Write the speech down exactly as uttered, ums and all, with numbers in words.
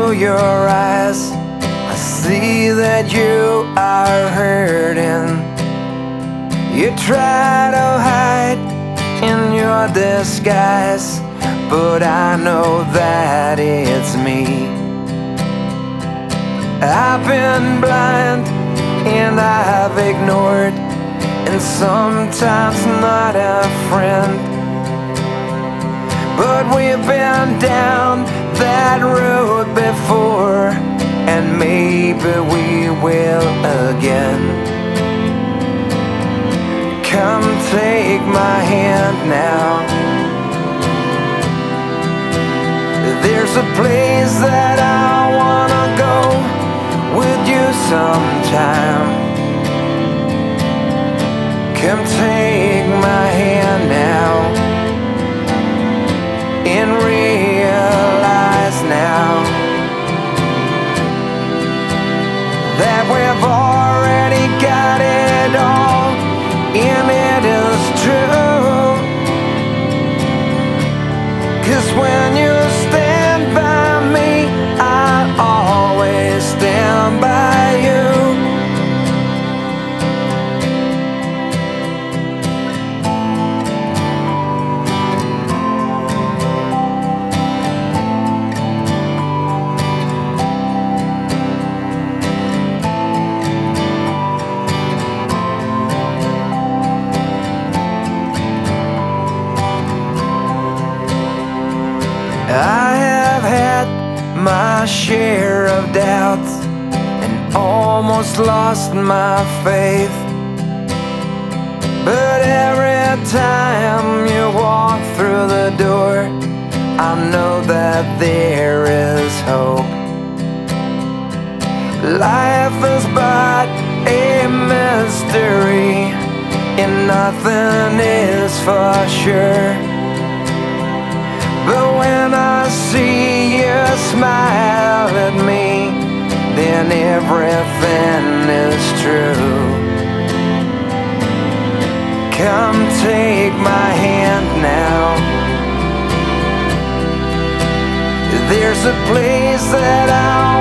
into your eyes, I see that you are hurting. You try to hide in your disguise, but I know that it's me. I've been blind and I've ignored, and sometimes not a friend. But we've been down that road before, and maybe we will again. Come take my hand now. There's a place that I wanna go with you sometime. Come take my hand now and realize now that we've already got it all, and it is true. 'Cause when you stand by me, I always stand by you. I have had my share of doubts and almost lost my faith. But every time you walk through the door, I know that there is hope. Life is but a mystery, and nothing is for sure. But when I see you smile at me, then everything is true. Come take my hand now. There's a place that I